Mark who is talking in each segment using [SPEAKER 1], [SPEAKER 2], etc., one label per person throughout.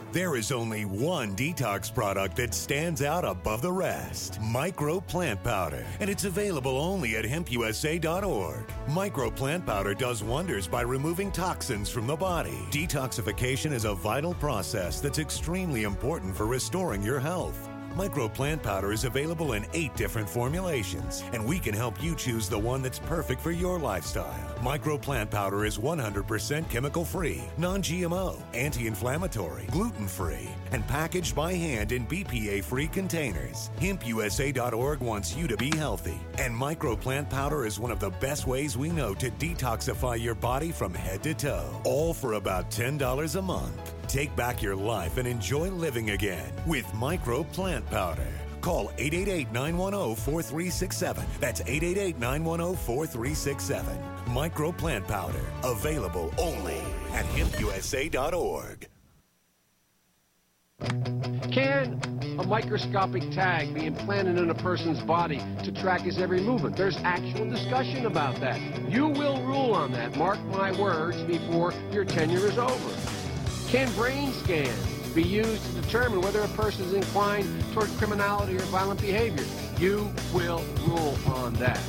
[SPEAKER 1] There is only one detox product that stands out above the rest. Micro Plant Powder. And it's available only at hempusa.org. Micro Plant Powder does wonders by removing toxins from the body. Detoxification is a vital process that's extremely important for restoring your health. Micro Plant Powder is available in 8 different formulations, and we can help you choose the one that's perfect for your lifestyle. Micro Plant Powder is 100% chemical-free, non-GMO, anti-inflammatory, gluten-free, and packaged by hand in BPA-free containers. HempUSA.org wants you to be healthy, and Micro Plant Powder is one of the best ways we know to detoxify your body from head to toe, all for about $10 a month. Take back your life and enjoy living again with Micro Plant Powder. Call 888-910-4367. That's 888-910-4367. Micro Plant Powder. Available only at hempusa.org.
[SPEAKER 2] Can a microscopic tag be implanted in a person's body to track his every movement? There's actual discussion about that. You will rule on that, mark my words, before your tenure is over. Can brain scans be used to determine whether a person is inclined toward criminality or violent behavior? You will rule on that.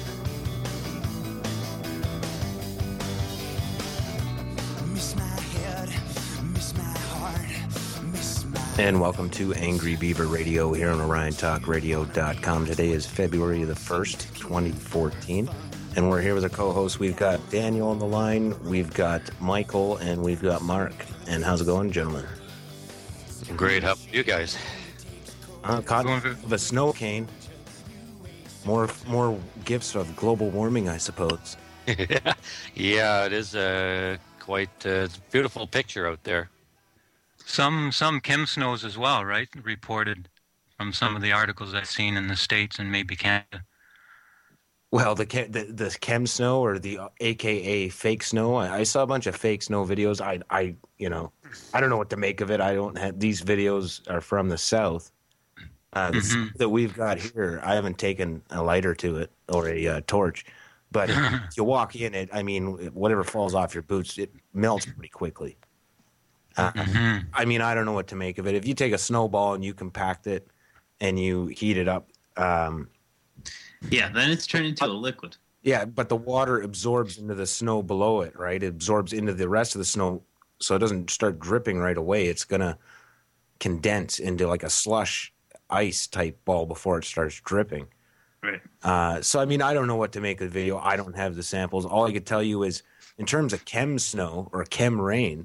[SPEAKER 3] Miss my head, miss my heart, miss my...
[SPEAKER 4] And welcome to Angry Beaver Radio here on OrionTalkRadio.com. Today is February the 1st, 2014. And we're here with a co-host. We've got Daniel on the line, we've got Michael, and we've got Mark. And how's it going, gentlemen?
[SPEAKER 5] Great. How about you guys?
[SPEAKER 4] Caught the snow cane. More gifts of global warming, I suppose.
[SPEAKER 5] Yeah, it is quite a beautiful picture out there.
[SPEAKER 6] Some chem snows as well, right? Reported from some of the articles I've seen in the States and maybe Canada.
[SPEAKER 4] Well, the chem snow or the AKA fake snow. I saw a bunch of fake snow videos. I don't know what to make of it. I don't have these videos are from the South. That we've got here. I haven't taken a lighter to it or a torch, but if you walk in it, I mean, whatever falls off your boots, it melts pretty quickly. I mean, I don't know what to make of it. If you take a snowball and you compact it and you heat it up.
[SPEAKER 7] Yeah, then it's turned into a liquid.
[SPEAKER 4] Yeah, but the water absorbs into the snow below it, right? It absorbs into the rest of the snow, so it doesn't start dripping right away. It's going to condense into like a slush ice type ball before it starts dripping.
[SPEAKER 7] Right.
[SPEAKER 4] So, I mean, I don't know what to make of the video. I don't have the samples. All I could tell you is in terms of chem snow or chem rain,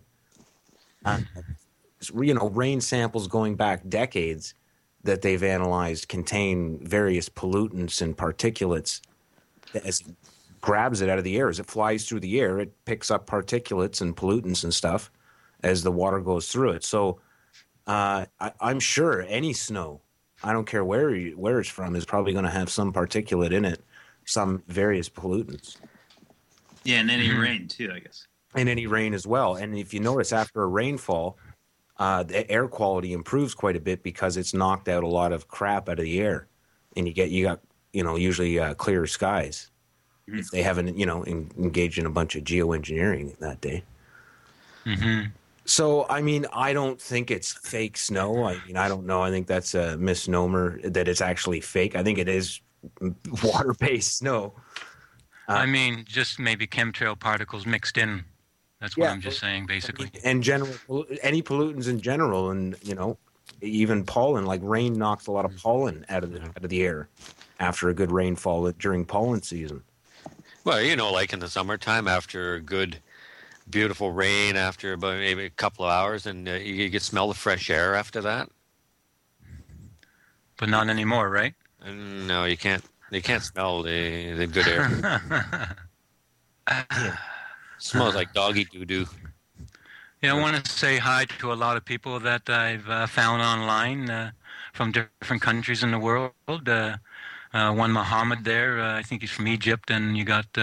[SPEAKER 4] rain samples going back decades that they've analyzed contain various pollutants and particulates. As it grabs it out of the air, as it flies through the air, it picks up particulates and pollutants and stuff as the water goes through it. So I'm sure any snow, I don't care where it's from, is probably going to have some particulate in it, some various pollutants.
[SPEAKER 7] Yeah, and any rain too, I guess.
[SPEAKER 4] And any rain as well. And if you notice, after a rainfall, the air quality improves quite a bit because it's knocked out a lot of crap out of the air, and you got usually clearer skies if they haven't engaged in a bunch of geoengineering that day.
[SPEAKER 6] Mm-hmm.
[SPEAKER 4] So I mean, I don't think it's fake snow. I mean, I don't know. I think that's a misnomer that it's actually fake. I think it is water-based snow.
[SPEAKER 6] I mean, just maybe chemtrail particles mixed in. That's what I'm just saying, basically.
[SPEAKER 4] And any pollutants in general, and even pollen. Like rain knocks a lot of pollen out of the air after a good rainfall during pollen season.
[SPEAKER 5] Well, like in the summertime, after a good, beautiful rain, after about maybe a couple of hours, and you can smell the fresh air after that.
[SPEAKER 6] But not anymore, right?
[SPEAKER 5] No, you can't. You can't smell the good air. Smells like doggy doo-doo.
[SPEAKER 6] Yeah, I want to say hi to a lot of people that I've found online from different countries in the world. One Muhammad there, I think he's from Egypt, and you got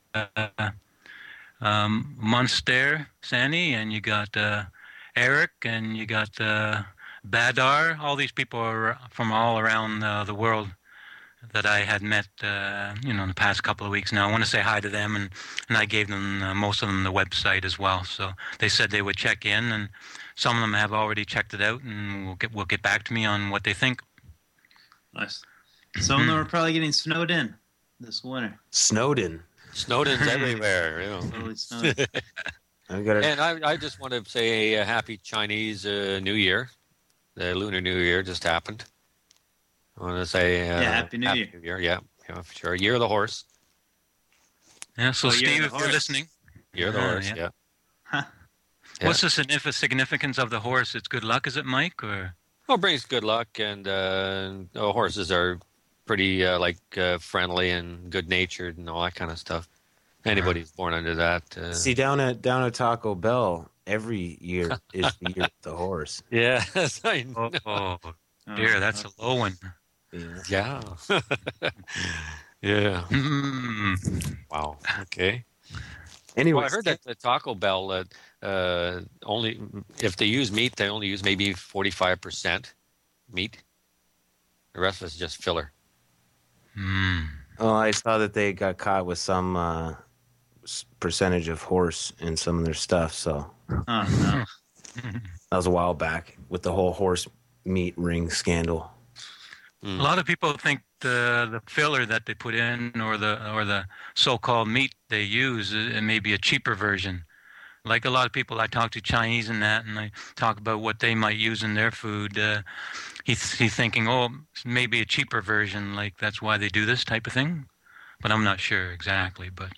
[SPEAKER 6] Munster, Sani, and you got Eric, and you got Badar. All these people are from all around the world. that I had met, in the past couple of weeks now. I want to say hi to them, and I gave them, most of them, the website as well. So they said they would check in, and some of them have already checked it out, and will get back to me on what they think.
[SPEAKER 7] Nice. Some of them are probably getting snowed in this winter.
[SPEAKER 4] Snowden.
[SPEAKER 5] Snowden's everywhere.
[SPEAKER 7] Totally snowed.
[SPEAKER 5] And I just want to say a happy Chinese New Year. The Lunar New Year just happened. I want to say
[SPEAKER 7] Happy New Year.
[SPEAKER 5] Yeah, for sure. Year of the Horse.
[SPEAKER 6] Yeah, so Steve, if you're listening.
[SPEAKER 5] Year of the Horse, yeah.
[SPEAKER 7] Huh.
[SPEAKER 5] Yeah.
[SPEAKER 6] What's the significance of the horse? It's good luck, is it, Mike? Or
[SPEAKER 5] Well, it brings good luck, and horses are pretty friendly and good-natured and all that kind of stuff. Anybody's born under that.
[SPEAKER 4] See, down at Taco Bell, every year is the year of the horse.
[SPEAKER 5] Yeah, I know.
[SPEAKER 6] oh dear, that's a low one.
[SPEAKER 4] Yeah.
[SPEAKER 5] Yeah.
[SPEAKER 6] Mm.
[SPEAKER 5] Wow. Okay.
[SPEAKER 4] Anyway,
[SPEAKER 5] Well, I heard that the Taco Bell only, if they use meat, they only use maybe 45% meat. The rest of it's just filler.
[SPEAKER 4] Oh, I saw that they got caught with some percentage of horse in some of their stuff. So
[SPEAKER 7] Oh, no.
[SPEAKER 4] that was a while back with the whole horse meat ring scandal.
[SPEAKER 6] A lot of people think the filler that they put in, or the so-called meat they use, it may be a cheaper version. Like a lot of people I talk to, Chinese and that, and I talk about what they might use in their food. He's thinking, maybe a cheaper version, like that's why they do this type of thing. But I'm not sure exactly. But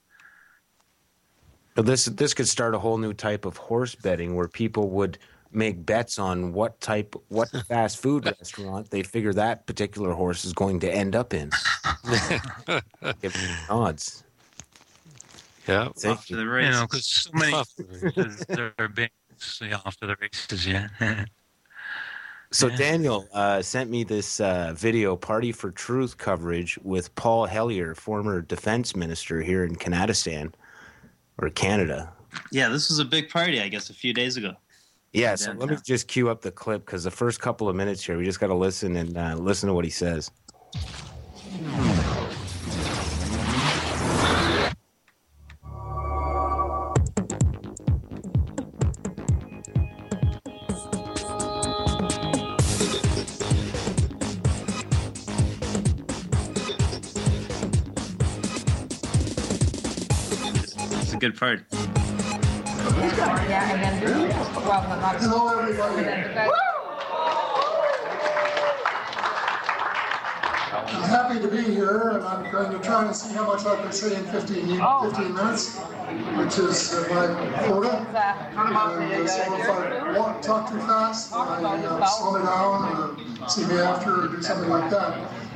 [SPEAKER 4] this could start a whole new type of horse betting where people would make bets on what fast food restaurant they figure that particular horse is going to end up in. Give them odds.
[SPEAKER 5] Yeah.
[SPEAKER 7] Off to the races.
[SPEAKER 6] because so many races are being off to the races, yeah.
[SPEAKER 4] So Daniel sent me this video, Party for Truth coverage with Paul Hellyer, former defense minister here in Canadistan, or Canada.
[SPEAKER 7] Yeah, this was a big party, I guess, a few days ago.
[SPEAKER 4] Yeah, so let me just cue up the clip, because the first couple of minutes here, we just got to listen and listen to what he says.
[SPEAKER 7] It's a good party.
[SPEAKER 8] Yeah, and then
[SPEAKER 9] Hello, everybody. I'm happy to be here, and I'm going to try and see how much I can say in 15 minutes, which is my quota. And so if I talk too fast, slow me down, or see me after, or do something like that.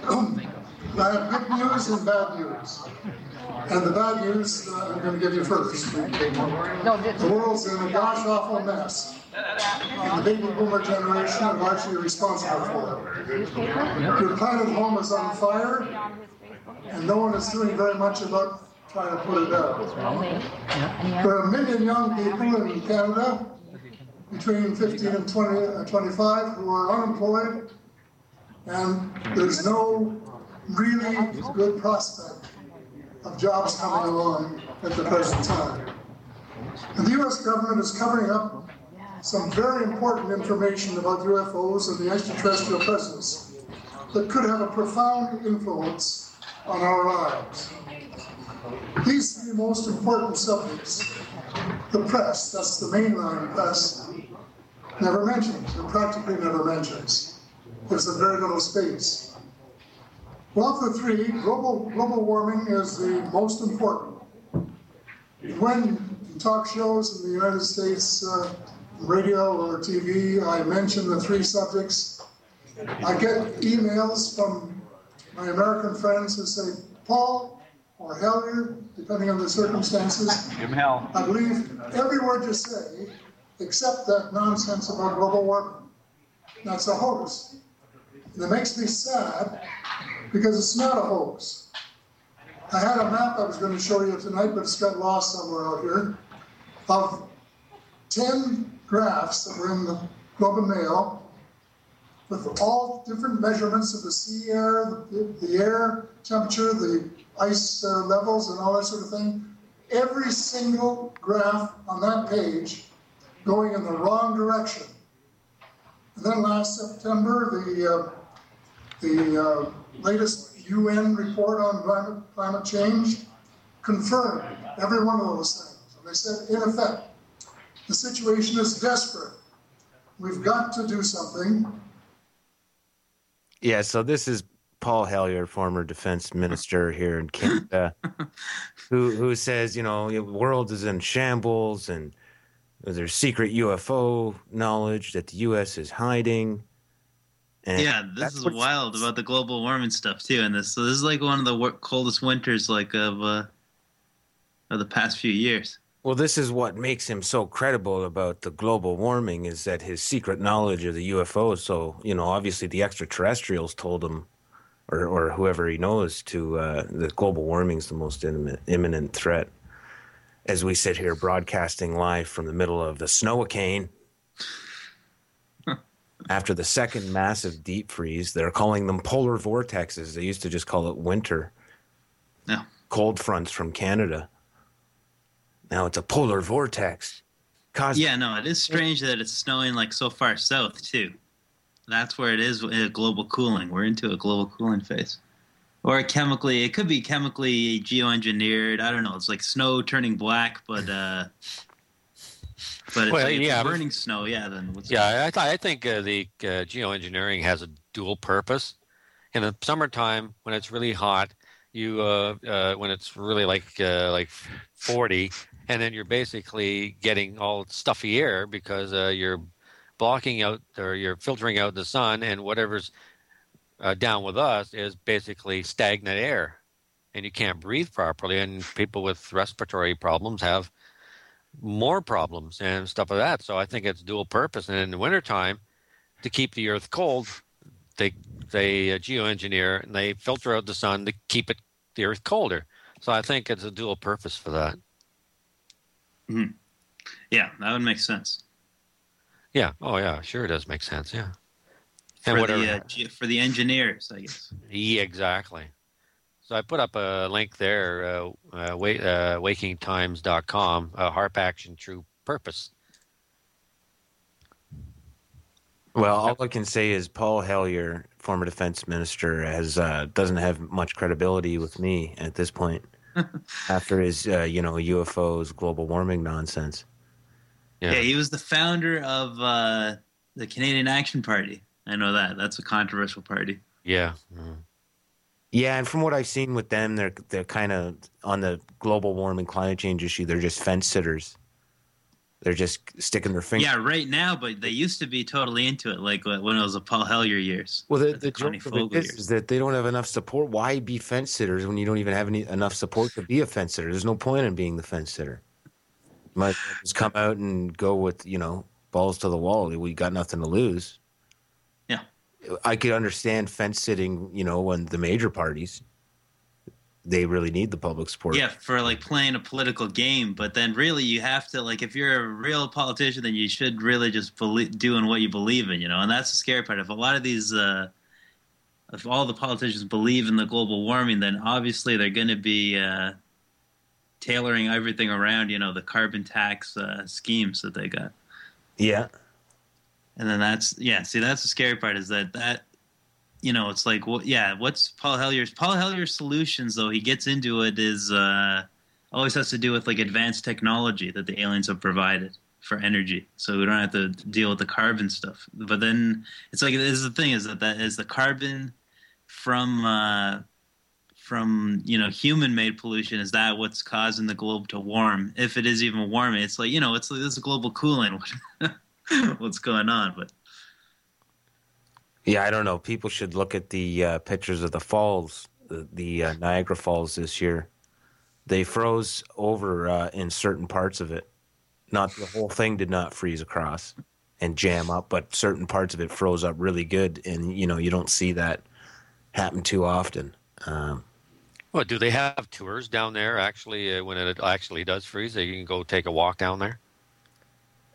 [SPEAKER 9] I have good news and bad news. And the bad news I'm going to give you first. The world's in a gosh awful mess. And the baby boomer generation are largely responsible for it. Your planet home is on fire, and no one is doing very much about trying to put it out. There are 1 million young people in Canada between 15 and 25 who are unemployed, and there's no really good prospect of jobs coming along at the present time. And the U.S. government is covering up some very important information about UFOs and the extraterrestrial presence that could have a profound influence on our lives. These three most important subjects, the press, that's the mainline press, never mentions, or practically never mentions. There's a very little space. Well, of the three, global warming is the most important. When in talk shows in the United States, radio or TV, I mention the three subjects, I get emails from my American friends who say, Paul or Hellyer, depending on the circumstances, I believe every word you say, except that nonsense about global warming. That's a hoax. And it makes me sad, because it's not a hoax. I had a map I was going to show you tonight, but it's got lost somewhere out here, of 10 graphs that were in the Globe and Mail with all different measurements of the sea air, the air temperature, the ice levels, and all that sort of thing. Every single graph on that page going in the wrong direction. And then last September, the latest UN report on climate change confirmed every one of those things. And they said, in effect, the situation is desperate. We've got to do something.
[SPEAKER 4] Yeah, so this is Paul Hellyer, former defense minister here in Canada, who says, you know, the world is in shambles and there's secret UFO knowledge that the U.S. is hiding. And
[SPEAKER 7] yeah, this is wild about the global warming stuff too. And this is like one of the coldest winters like of the past few years.
[SPEAKER 4] Well, this is what makes him so credible about the global warming, is that his secret knowledge of the UFOs. So, you know, obviously the extraterrestrials told him, or whoever he knows, to that global warming is the most imminent threat. As we sit here broadcasting live from the middle of the Snowicane. After the second massive deep freeze, they're calling them polar vortexes. They used to just call it winter.
[SPEAKER 7] Yeah.
[SPEAKER 4] Cold fronts from Canada. Now it's a polar vortex.
[SPEAKER 7] Yeah, no, it is strange that it's snowing like so far south too. That's where it is, global cooling. We're into a global cooling phase. Or it could be chemically geoengineered. I don't know. It's like snow turning black, but it's burning snow. Yeah, then what's
[SPEAKER 5] I think the geoengineering has a dual purpose. In the summertime, when it's really hot, you when it's really like 40, and then you're basically getting all stuffy air because you're blocking out or you're filtering out the sun, and whatever's down with us is basically stagnant air, and you can't breathe properly, and people with respiratory problems have more problems and stuff like that. So I think it's dual purpose. And in the wintertime, to keep the earth cold, they geoengineer and they filter out the sun to keep the earth colder. So I think it's a dual purpose for that.
[SPEAKER 7] Mm-hmm. Yeah, that would make sense.
[SPEAKER 5] Yeah. Oh, yeah. Sure, it does make sense. Yeah.
[SPEAKER 7] And for the engineers, I guess.
[SPEAKER 5] Yeah, exactly. So I put up a link there, wakingtimes.com, HAARP Action True Purpose.
[SPEAKER 4] Well, all I can say is Paul Hellyer, former defense minister, doesn't have much credibility with me at this point after his UFOs, global warming nonsense.
[SPEAKER 7] Yeah, he was the founder of the Canadian Action Party. I know that. That's a controversial party.
[SPEAKER 5] Yeah.
[SPEAKER 4] Mm. Yeah, and from what I've seen with them, they're kind of on the global warming climate change issue. They're just fence sitters. They're just sticking their finger.
[SPEAKER 7] Yeah, right now, but they used to be totally into it, like when it was the Paul Hellyer years.
[SPEAKER 4] Well, the joke of it is that they don't have enough support. Why be fence sitters when you don't even have enough support to be a fence sitter? There's no point in being the fence sitter. You might just come out and go with, balls to the wall. We got nothing to lose.
[SPEAKER 7] Yeah.
[SPEAKER 4] I could understand fence sitting, when the major parties, they really need the public support.
[SPEAKER 7] Yeah, for like playing a political game. But then really you have to, like, if you're a real politician, then you should really just doing what you believe in, And that's the scary part. If a lot of these, if all the politicians believe in the global warming, then obviously they're going to be tailoring everything around, the carbon tax schemes that they got.
[SPEAKER 4] Yeah.
[SPEAKER 7] And then that's the scary part is that it's like, what's Paul Hellyer's solutions, though? He gets into it is always has to do with like advanced technology that the aliens have provided for energy. So we don't have to deal with the carbon stuff. But then it's like, this is the thing is that is the carbon from human-made pollution, is that what's causing the globe to warm? If it is even warming, it's like, it's like this is global cooling. What's going on? But
[SPEAKER 4] yeah, I don't know. People should look at the pictures of the falls, the Niagara Falls this year. They froze over in certain parts of it. Not the whole thing did not freeze across and jam up, but certain parts of it froze up really good, and you don't see that happen too often.
[SPEAKER 5] Well, do they have tours down there? Actually, when it actually does freeze, you can go take a walk down there.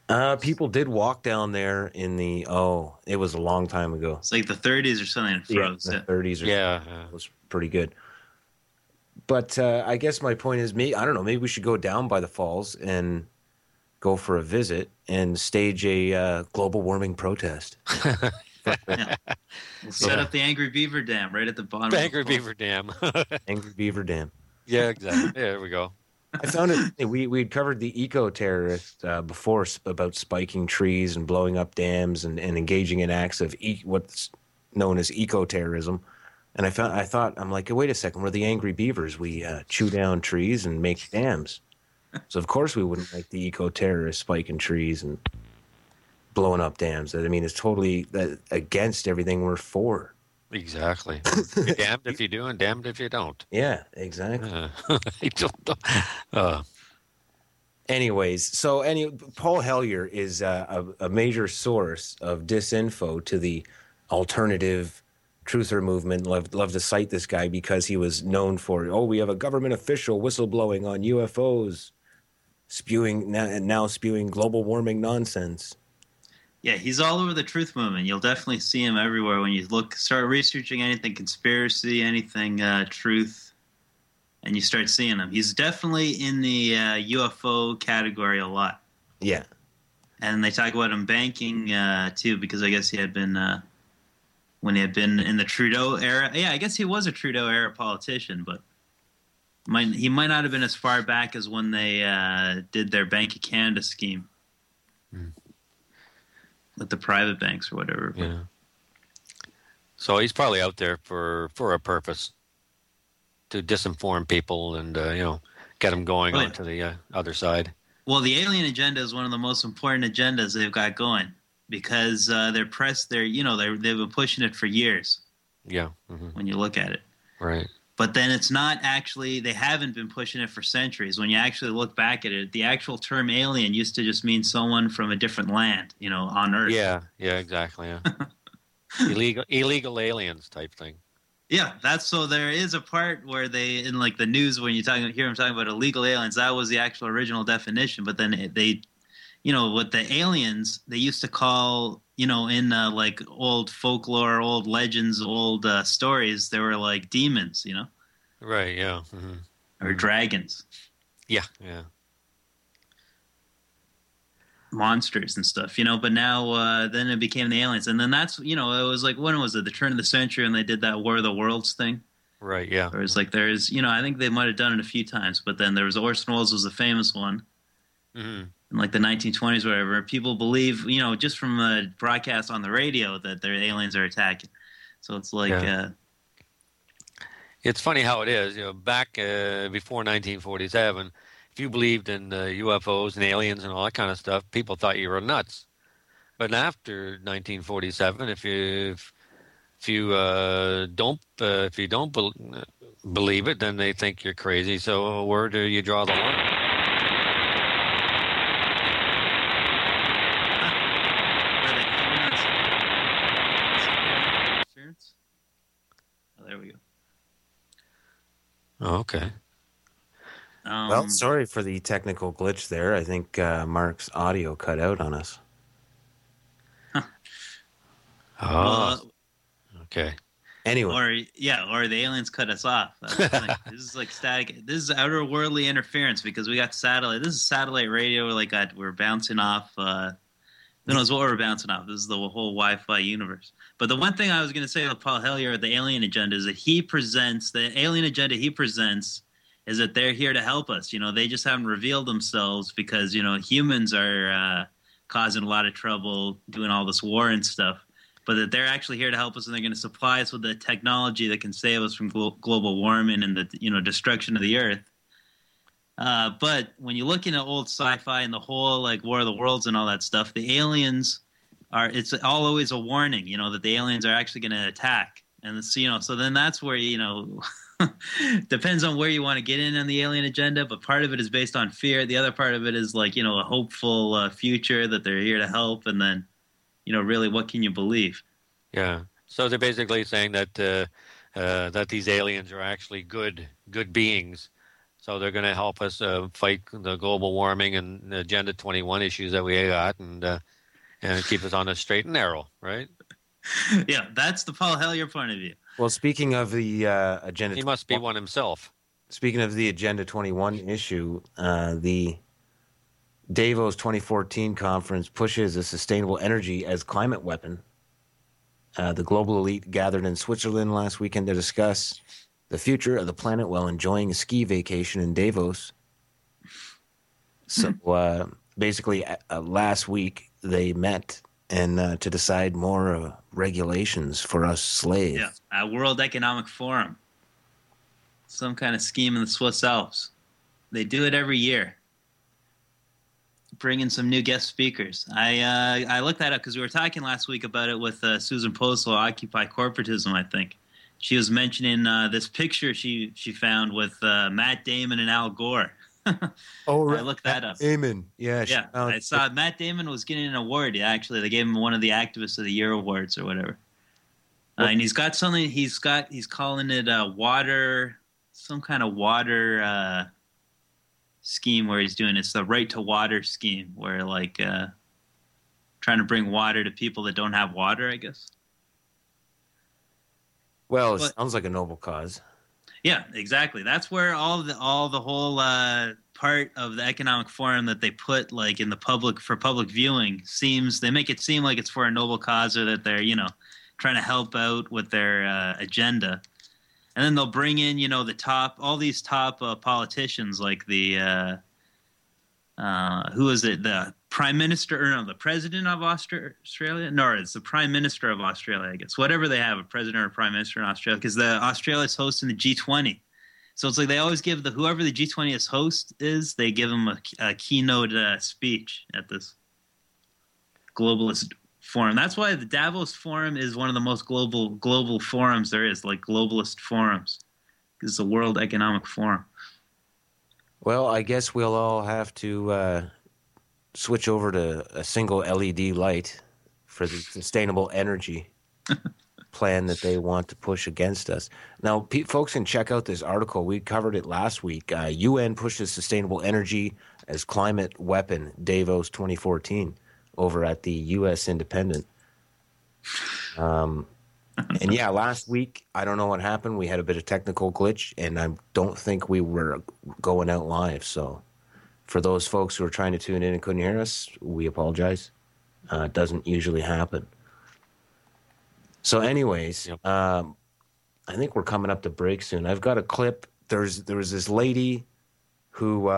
[SPEAKER 4] People did walk down there in the it was a long time ago.
[SPEAKER 7] It's like the 30s or something. It froze.
[SPEAKER 4] Yeah, the 30s. It was pretty good. But I guess my point is, I don't know. Maybe we should go down by the falls and go for a visit and stage a global warming protest.
[SPEAKER 7] Yeah. We'll set up the Angry Beaver Dam right at the bottom.
[SPEAKER 5] Angry Beaver Dam.
[SPEAKER 4] Angry Beaver Dam.
[SPEAKER 5] Yeah, exactly. Yeah, there we go.
[SPEAKER 4] I found it. We'd covered the eco-terrorists before about spiking trees and blowing up dams and engaging in acts of what's known as eco-terrorism. And I'm like, wait a second, we're the Angry Beavers. We chew down trees and make dams. So of course we wouldn't like the eco-terrorists spiking trees and blowing up dams. I mean, it's totally against everything we're for.
[SPEAKER 5] Exactly. You're damned if you do and damned if you don't.
[SPEAKER 4] Yeah, exactly.
[SPEAKER 5] I don't know.
[SPEAKER 4] Anyways, Paul Hellyer is a major source of disinfo to the alternative truther movement. Love to cite this guy because he was known for, we have a government official whistleblowing on UFOs, now spewing global warming nonsense.
[SPEAKER 7] Yeah, he's all over the truth movement. You'll definitely see him everywhere when you start researching anything conspiracy, anything truth, and you start seeing him. He's definitely in the UFO category a lot.
[SPEAKER 4] Yeah.
[SPEAKER 7] And they talk about him banking, too, because I guess he had been, when he had been in the Trudeau era. Yeah, I guess he was a Trudeau era politician, but he might not have been as far back as when they did their Bank of Canada scheme. With the private banks or whatever.
[SPEAKER 5] Yeah. So he's probably out there for a purpose, to disinform people and get them going onto the other side.
[SPEAKER 7] Well, the alien agenda is one of the most important agendas they've got going because they've been pushing it for years.
[SPEAKER 5] Yeah. Mm-hmm.
[SPEAKER 7] When you look at it.
[SPEAKER 5] Right.
[SPEAKER 7] But then it's not actually, they haven't been pushing it for centuries. When you actually look back at it, the actual term alien used to just mean someone from a different land, on Earth.
[SPEAKER 5] Yeah, exactly. Yeah. illegal aliens type thing.
[SPEAKER 7] Yeah, so there is a part where they, in like the news, when you hear them talking about illegal aliens, that was the actual original definition. But then they, with the aliens, they used to call, in like old folklore, old legends, old stories, they were like demons,
[SPEAKER 5] Right, yeah. Mm-hmm.
[SPEAKER 7] Or dragons.
[SPEAKER 5] Yeah.
[SPEAKER 7] Monsters and stuff, but now then it became the aliens. And then that's, it was like, when was it? The turn of the century when they did that War of the Worlds thing?
[SPEAKER 5] Right, yeah.
[SPEAKER 7] Where it's like there's, I think they might have done it a few times, but then there was Orson Welles was the famous one. Mm-hmm. In like the 1920s or whatever, people believe, just from a broadcast on the radio that their aliens are attacking. So it's like...
[SPEAKER 5] It's funny how it is. Back before 1947, if you believed in UFOs and aliens and all that kind of stuff, people thought you were nuts. But after 1947, if you don't believe it, then they think you're crazy. So where do you draw the line?
[SPEAKER 7] Oh, there we go.
[SPEAKER 5] Oh, okay.
[SPEAKER 4] Well, sorry for the technical glitch there. I think Mark's audio cut out on us.
[SPEAKER 5] Okay.
[SPEAKER 4] Anyway.
[SPEAKER 7] Or the aliens cut us off. This is like static. This is outer-worldly interference because we got satellite. This is satellite radio. We're bouncing off. Who knows what we're bouncing off? This is the whole Wi-Fi universe. But the one thing I was going to say with Paul Hellyer, the alien agenda, is that the alien agenda he presents is that they're here to help us. They just haven't revealed themselves because, humans are causing a lot of trouble doing all this war and stuff. But that they're actually here to help us and they're going to supply us with the technology that can save us from global warming and the, destruction of the earth. But when you look into old sci-fi and the whole War of the Worlds and all that stuff, the aliens it's always a warning, that the aliens are actually going to attack. And it's, so then that's where, depends on where you want to get in on the alien agenda, but part of it is based on fear. The other part of it is a hopeful future that they're here to help. And then, really, what can you believe?
[SPEAKER 5] Yeah. So they're basically saying that that these aliens are actually good beings. So they're going to help us fight the global warming and Agenda 21 issues that we got, and keep us on the straight and narrow, right?
[SPEAKER 7] Yeah, that's the Paul Hellyer point of view.
[SPEAKER 4] Well, speaking of the Agenda...
[SPEAKER 5] He must be one himself.
[SPEAKER 4] Speaking of the Agenda 21 issue, the Davos 2014 conference pushes a sustainable energy as climate weapon. The global elite gathered in Switzerland last weekend to discuss the future of the planet while enjoying a ski vacation in Davos. So basically, last week they met and to decide more regulations for us slaves.
[SPEAKER 7] Yeah, at World Economic Forum. Some kind of scheme in the Swiss Alps. They do it every year. Bring in some new guest speakers. I looked that up because we were talking last week about it with Susan Posel, Occupy Corporatism, I think. She was mentioning this picture she found with Matt Damon and Al Gore.
[SPEAKER 4] Oh, right.
[SPEAKER 7] I looked that up.
[SPEAKER 4] Damon, yeah.
[SPEAKER 7] I saw Matt Damon was getting an award. Actually, they gave him one of the Activist of the Year awards or whatever. And he's got something. He's calling it water, some kind of water scheme where he's doing. It's the Right to Water scheme, where like trying to bring water to people that don't have water, I guess.
[SPEAKER 4] Well, it sounds like a noble cause.
[SPEAKER 7] Yeah, exactly. That's where all the whole part of the economic forum that they put like in the public for public viewing they make it seem like it's for a noble cause or that they're trying to help out with their agenda, and then they'll bring in all these top politicians like the who is it, the prime minister, or no, the president of Australia? No, it's the prime minister of Australia, I guess. Whatever they have, a president or prime minister in Australia, because Australia's hosting the G20. So it's like they always give whoever the G20's host is, they give them a keynote speech at this globalist forum. That's why the Davos Forum is one of the most global forums there is, like globalist forums. It's the World Economic Forum.
[SPEAKER 4] Well, I guess we'll all have to switch over to a single LED light for the sustainable energy plan that they want to push against us. Now, folks can check out this article. We covered it last week. UN pushes sustainable energy as climate weapon, Davos 2014, over at the U.S. Independent. And yeah, last week, I don't know what happened. We had a bit of technical glitch, and I don't think we were going out live. So for those folks who are trying to tune in and couldn't hear us, we apologize. It doesn't usually happen. So anyways, I think we're coming up to break soon. I've got a clip. There was this lady who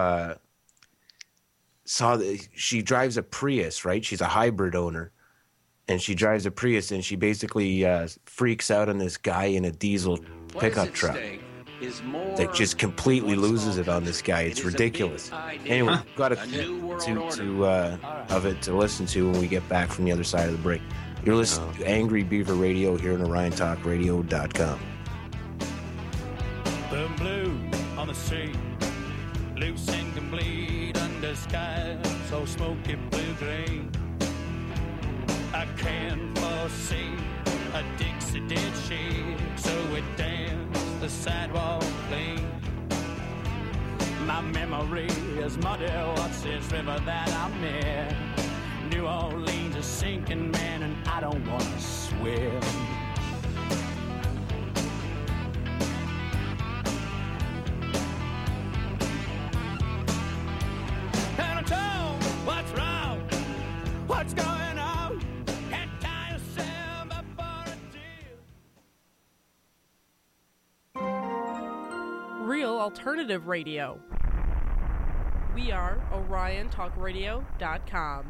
[SPEAKER 4] she drives a Prius, right? She's a hybrid owner. And she drives a Prius, and she basically freaks out on this guy in a diesel pickup truck that just completely loses it on this guy. It's ridiculous. Anyway, we've got a clip of it to listen to when we get back from the other side of the break. You're listening to Angry Beaver Radio here on OrionTalkRadio.com.
[SPEAKER 8] The blue on the sea, loose and complete under sky so smoky blue-green. I can't foresee a Dixie did shake, so it danced the sidewalk clean. My memory is muddy, what's this river that I'm in? New Orleans is sinking, man, and I don't want to swim. And I'm told what's wrong, what's going on.
[SPEAKER 10] Real alternative radio. We are OrionTalkRadio.com.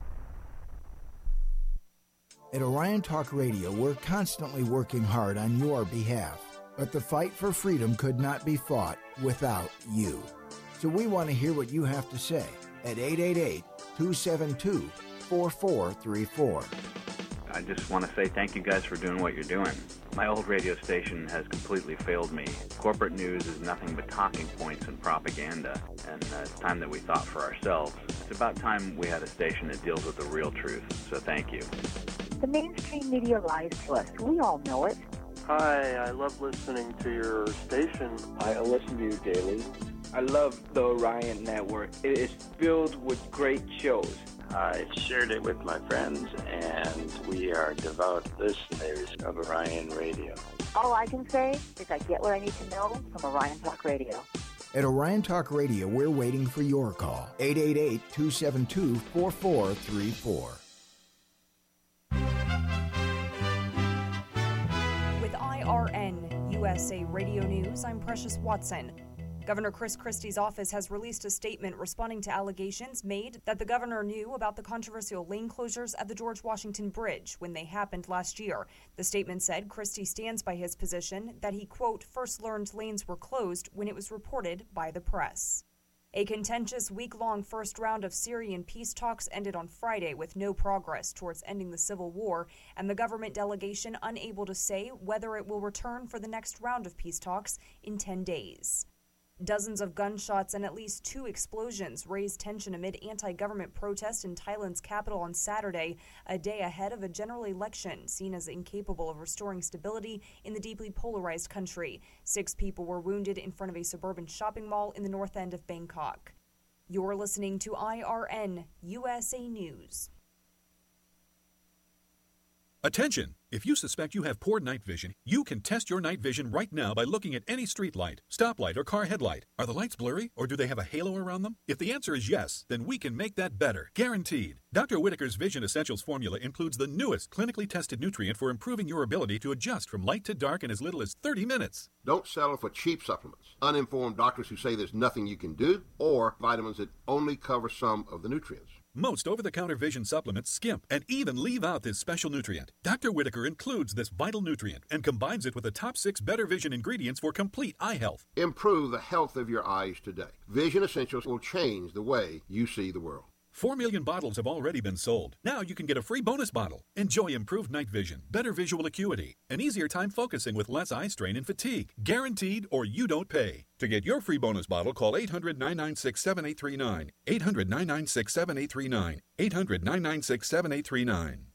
[SPEAKER 11] At Orion Talk Radio, we're constantly working hard on your behalf. But the fight for freedom could not be fought without you. So we want to hear what you have to say at 888-272-4434.
[SPEAKER 12] I just want to say thank you guys for doing what you're doing. My old radio station has completely failed me. Corporate news is nothing but talking points and propaganda, and it's time that we thought for ourselves. It's about time we had a station that deals with the real truth, so thank you.
[SPEAKER 13] The mainstream media lies to us. We all know it.
[SPEAKER 14] Hi, I love listening to your station.
[SPEAKER 15] I listen to you daily.
[SPEAKER 14] I love the Orion Network. It is filled with great shows.
[SPEAKER 15] I shared it with my friends, and we are devout listeners of Orion Radio.
[SPEAKER 13] All I can say is I get what I need to know from Orion Talk Radio.
[SPEAKER 11] At Orion Talk Radio, we're waiting for your call. 888-272-4434.
[SPEAKER 16] With IRN USA Radio News, I'm Precious Watson. Governor Chris Christie's office has released a statement responding to allegations made that the governor knew about the controversial lane closures at the George Washington Bridge when they happened last year. The statement said Christie stands by his position that he, quote, first learned lanes were closed when it was reported by the press. A contentious week-long first round of Syrian peace talks ended on Friday with no progress towards ending the civil war, and the government delegation unable to say whether it will return for the next round of peace talks in 10 days. Dozens of gunshots and at least 2 explosions raised tension amid anti-government protests in Thailand's capital on Saturday, a day ahead of a general election seen as incapable of restoring stability in the deeply polarized country. 6 people were wounded in front of a suburban shopping mall in the north end of Bangkok. You're listening to IRN USA News.
[SPEAKER 17] Attention! If you suspect you have poor night vision, you can test your night vision right now by looking at any street light, stoplight, or car headlight. Are the lights blurry, or do they have a halo around them? If the answer is yes, then we can make that better. Guaranteed. Dr. Whitaker's Vision Essentials formula includes the newest clinically tested nutrient for improving your ability to adjust from light to dark in as little as 30 minutes.
[SPEAKER 18] Don't settle for cheap supplements, uninformed doctors who say there's nothing you can do, or vitamins that only cover some of the nutrients.
[SPEAKER 17] Most over-the-counter vision supplements skimp and even leave out this special nutrient. Dr. Whitaker includes this vital nutrient and combines it with the top 6 Better Vision ingredients for complete eye health.
[SPEAKER 18] Improve the health of your eyes today. Vision Essentials will change the way you see the world.
[SPEAKER 17] 4 million bottles have already been sold. Now you can get a free bonus bottle. Enjoy improved night vision, better visual acuity, an easier time focusing with less eye strain and fatigue. Guaranteed or you don't pay. To get your free bonus bottle, call 800-996-7839. 800-996-7839. 800-996-7839.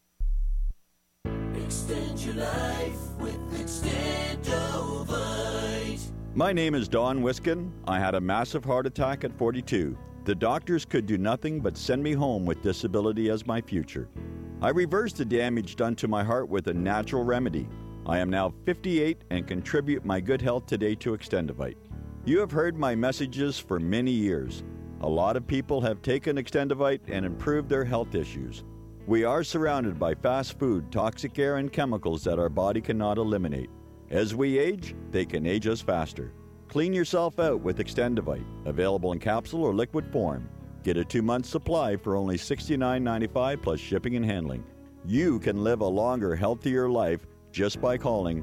[SPEAKER 3] Extend your life with Extendovite.
[SPEAKER 19] My name is Don Wiskin. I had a massive heart attack at 42. The doctors could do nothing but send me home with disability as my future. I reversed the damage done to my heart with a natural remedy. I am now 58 and contribute my good health today to Extendovite. You have heard my messages for many years. A lot of people have taken Extendovite and improved their health issues. We are surrounded by fast food, toxic air, and chemicals that our body cannot eliminate. As we age, they can age us faster. Clean yourself out with Extendovite, available in capsule or liquid form. Get a 2-month supply for only $69.95 plus shipping and handling. You can live a longer, healthier life just by calling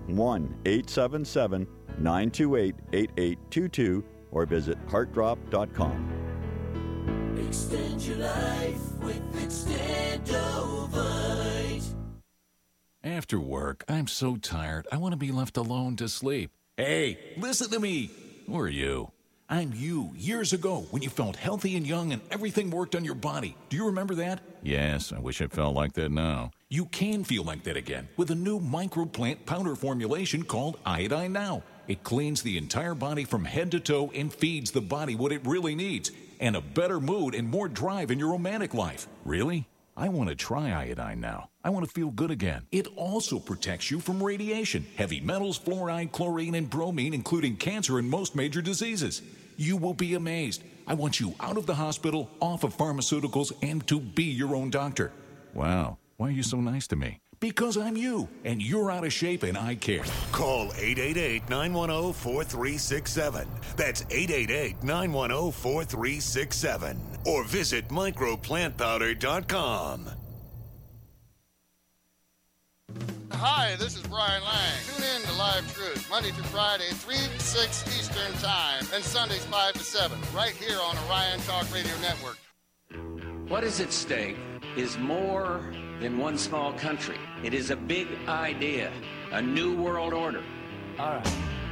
[SPEAKER 19] 1-877-928-8822 or visit heartdrop.com.
[SPEAKER 3] Extend your life with Extendovite.
[SPEAKER 20] After work, I'm so tired, I want to be left alone to sleep. Hey, listen to me. Who are you? I'm you, years ago, when you felt healthy and young and everything worked on your body. Do you remember that? Yes, I wish it felt like that now. You can feel like that again with a new microplant powder formulation called Iodine Now. It cleans the entire body from head to toe and feeds the body what it really needs. And a better mood and more drive in your romantic life. Really? I want to try Iodine Now. I want to feel good again. It also protects you from radiation, heavy metals, fluoride, chlorine, and bromine, including cancer and most major diseases. You will be amazed. I want you out of the hospital, off of pharmaceuticals, and to be your own doctor. Wow. Why are you so nice to me? Because I'm you, and you're out of shape, and I care.
[SPEAKER 1] Call 888-910-4367. That's 888-910-4367. Or visit microplantpowder.com.
[SPEAKER 21] Hi, this is Brian Lang. Tune in to Live Truth, Monday through Friday, 3 to 6 Eastern Time, and Sundays 5 to 7, right here on Orion Talk Radio Network.
[SPEAKER 22] What is at stake is more than one small country. It is a big idea, a new world order. All right.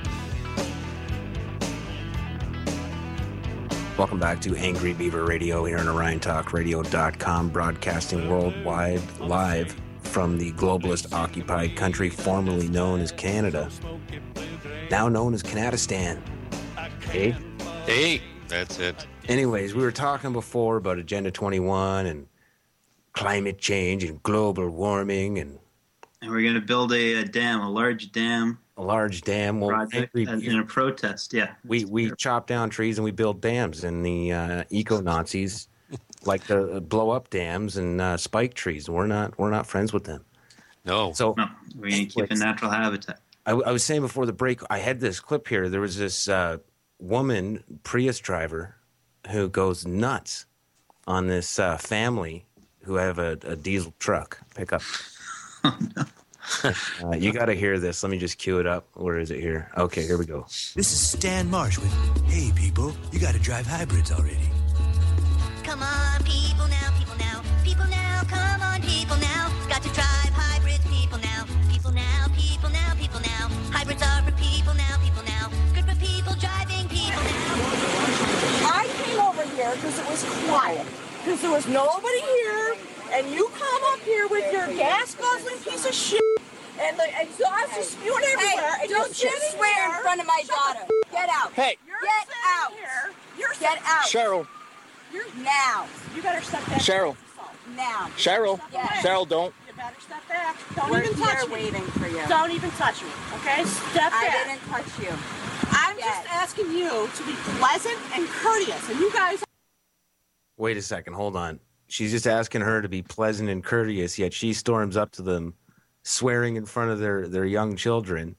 [SPEAKER 4] Welcome back to Angry Beaver Radio here on OrionTalkRadio.com, broadcasting worldwide live from the globalist-occupied country formerly known as Canada, now known as Canadistan. Okay?
[SPEAKER 5] Hey, that's it.
[SPEAKER 4] Anyways, we were talking before about Agenda 21 and climate change and global warming and
[SPEAKER 7] we're going to build a dam, a large dam.
[SPEAKER 4] A large dam. Well,
[SPEAKER 7] project in a protest, yeah.
[SPEAKER 4] We chop down trees and we build dams, and the eco-Nazis like to blow up dams and spike trees. We're not friends with them.
[SPEAKER 5] No.
[SPEAKER 4] So
[SPEAKER 7] no, we need to keep a natural habitat.
[SPEAKER 4] I was saying before the break, I had this clip here. There was this woman, Prius driver, who goes nuts on this family who have a diesel truck pickup.
[SPEAKER 7] Oh, no.
[SPEAKER 4] You got to hear this. Let me just cue it up. Where is it here? Okay, here we go.
[SPEAKER 2] This is Stan Marsh with, hey, people, you got to drive hybrids already.
[SPEAKER 6] Come on, people now, people now, people now, come on, people now. Got to drive hybrids, people now, people now, people now, people now. Hybrids are for people now, people now. Good for people driving, people now.
[SPEAKER 23] I came over here because it was quiet, because there was nobody here, and you come up here with your gas-guzzling piece of shit, and the exhaust is spewing everywhere.
[SPEAKER 24] Hey, don't you swear in front of my daughter. Get out.
[SPEAKER 23] Hey.
[SPEAKER 24] Get out. Get out.
[SPEAKER 23] Cheryl.
[SPEAKER 24] Now.
[SPEAKER 23] You better step back. Cheryl.
[SPEAKER 24] Now.
[SPEAKER 23] Cheryl.
[SPEAKER 24] Yes.
[SPEAKER 23] Cheryl, don't. You better step back. Don't
[SPEAKER 24] We're
[SPEAKER 23] even touch
[SPEAKER 24] here
[SPEAKER 23] me.
[SPEAKER 24] waiting for you.
[SPEAKER 23] Don't even touch me, okay? Step back.
[SPEAKER 24] I didn't touch you.
[SPEAKER 23] I'm just asking you to be pleasant and courteous, and you guys...
[SPEAKER 4] Wait a second. Hold on. She's just asking her to be pleasant and courteous, yet she storms up to them, swearing in front of their young children,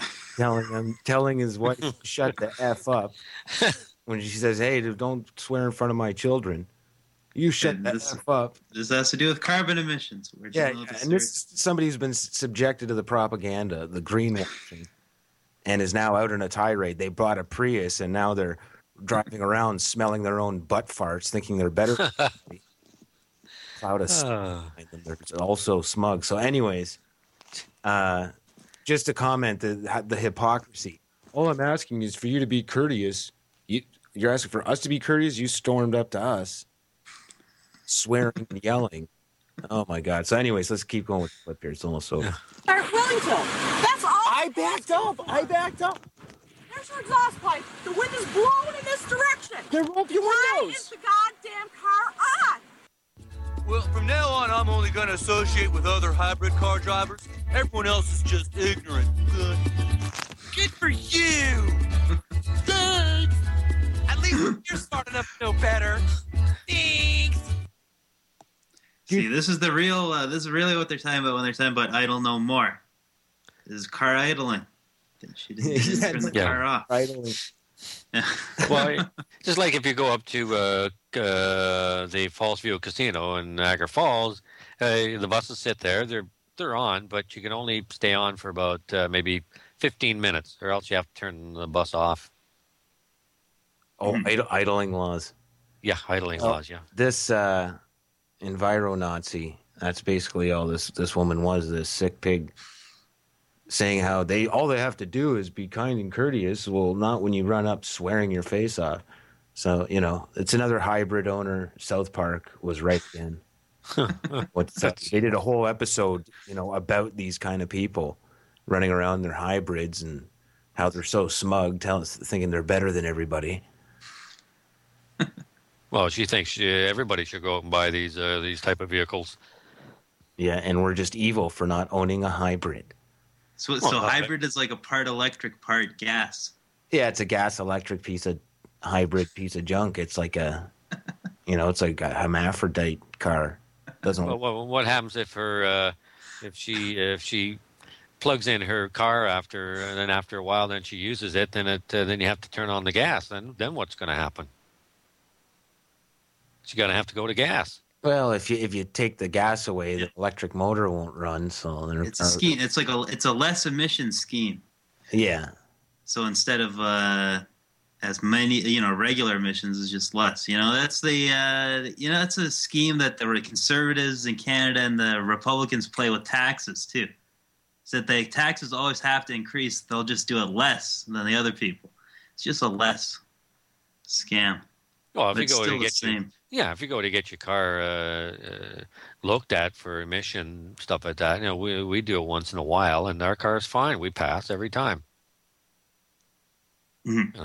[SPEAKER 4] telling his wife to shut the F up. When she says, hey, don't swear in front of my children. You shut the F up.
[SPEAKER 7] This has to do with carbon emissions.
[SPEAKER 4] Yeah, and this somebody who's been subjected to the propaganda, the greenwashing, and is now out in a tirade. They bought a Prius, and now they're driving around smelling their own butt farts, thinking they're better. Cloud of they're also smug. So, anyways, just to comment the hypocrisy. All I'm asking is for you to be courteous. You're asking for us to be courteous. You stormed up to us, swearing and yelling. Oh my God! So, anyways, let's keep going with the clip here. It's almost over.
[SPEAKER 23] Start willing to. That's all. I backed up. There's your exhaust pipe. The wind is blowing in this direction. There won't be windows. Why is the goddamn car on?
[SPEAKER 2] Well, from now on, I'm only going to associate with other hybrid car drivers. Everyone else is just ignorant. Good for you. Thanks. At least you're smart enough to know better. Thanks.
[SPEAKER 7] See, this is the real. This is really what they're talking about when they're talking about idle no more. This is car idling. She didn't turn the car off.
[SPEAKER 4] Idling.
[SPEAKER 5] Well, just like if you go up to the Falls View Casino in Niagara Falls, the buses sit there. They're on, but you can only stay on for about maybe 15 minutes, or else you have to turn the bus off.
[SPEAKER 4] Oh, idling laws.
[SPEAKER 5] Yeah, idling laws. Yeah.
[SPEAKER 4] This enviro-Nazi. That's basically all this woman was. This sick pig. Saying how all they have to do is be kind and courteous. Well, not when you run up swearing your face off. So, it's another hybrid owner. South Park was right in. They did a whole episode, about these kind of people running around their hybrids and how they're so smug, thinking they're better than everybody.
[SPEAKER 5] Well, she thinks everybody should go out and buy these type of vehicles.
[SPEAKER 4] Yeah, and we're just evil for not owning a hybrid.
[SPEAKER 7] So hybrid is like a part electric, part gas.
[SPEAKER 4] Yeah, it's a gas electric hybrid piece of junk. It's like it's like a hermaphrodite car. Doesn't.
[SPEAKER 5] Well, what happens if she plugs in her car and then after a while, then she uses it, then you have to turn on the gas. Then what's going to happen? She's going to have to go to gas.
[SPEAKER 4] Well, if you take the gas away, the electric motor won't run. So
[SPEAKER 7] it's a scheme. It's a less emission scheme.
[SPEAKER 4] Yeah.
[SPEAKER 7] So instead of as many, regular emissions is just less. That's that's a scheme that the conservatives in Canada and the Republicans play with taxes too. So that the taxes always have to increase. They'll just do it less than the other people. It's just a less scam.
[SPEAKER 5] Well,
[SPEAKER 7] if
[SPEAKER 5] you go to get your car looked at for emission stuff like that, we do it once in a while, and our car is fine. We pass every time.
[SPEAKER 7] Mm-hmm.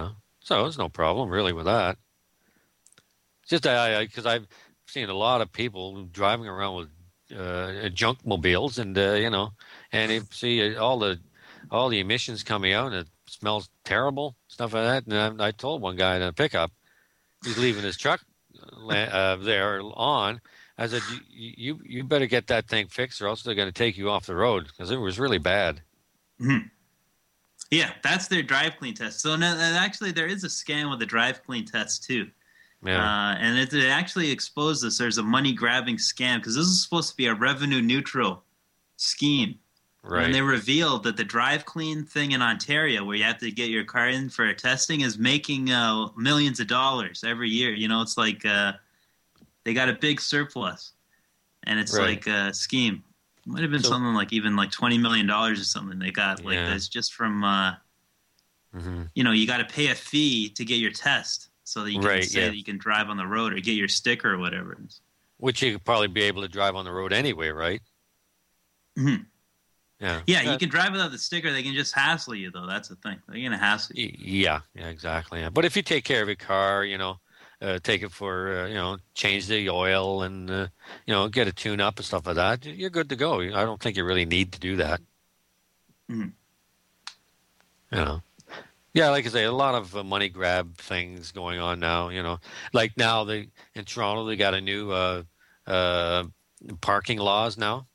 [SPEAKER 5] So there's no problem really with that. It's just because I've seen a lot of people driving around with junk mobiles, and and you see all the emissions coming out, and it smells terrible, stuff like that. And I told one guy in a pickup, he's leaving his truck there on. I said, you better get that thing fixed, or else they're going to take you off the road, because it was really bad.
[SPEAKER 7] Mm-hmm. Yeah, that's their drive clean test. So actually, there is a scam with the drive clean test too.
[SPEAKER 5] Yeah.
[SPEAKER 7] And it actually exposed us. There's a money grabbing scam, because this is supposed to be a revenue neutral scheme.
[SPEAKER 5] Right.
[SPEAKER 7] And they revealed that the drive clean thing in Ontario, where you have to get your car in for testing, is making millions of dollars every year. It's like they got a big surplus, and it's like a scheme. It might have been something like even like $20 million or something they got like this just from, you got to pay a fee to get your test so that you can say that you can drive on the road or get your sticker or whatever it is.
[SPEAKER 5] Which you could probably be able to drive on the road anyway, right?
[SPEAKER 7] Mm-hmm.
[SPEAKER 5] Yeah.
[SPEAKER 7] Yeah, you can drive without the sticker. They can just hassle you, though. That's the thing. They're going to hassle you.
[SPEAKER 5] Yeah, exactly. Yeah. But if you take care of your car, take it for, change the oil and, get a tune-up and stuff like that, you're good to go. I don't think you really need to do that.
[SPEAKER 7] Mm-hmm.
[SPEAKER 5] Yeah, like I say, a lot of money grab things going on now, Like now in Toronto, they got a new parking laws now,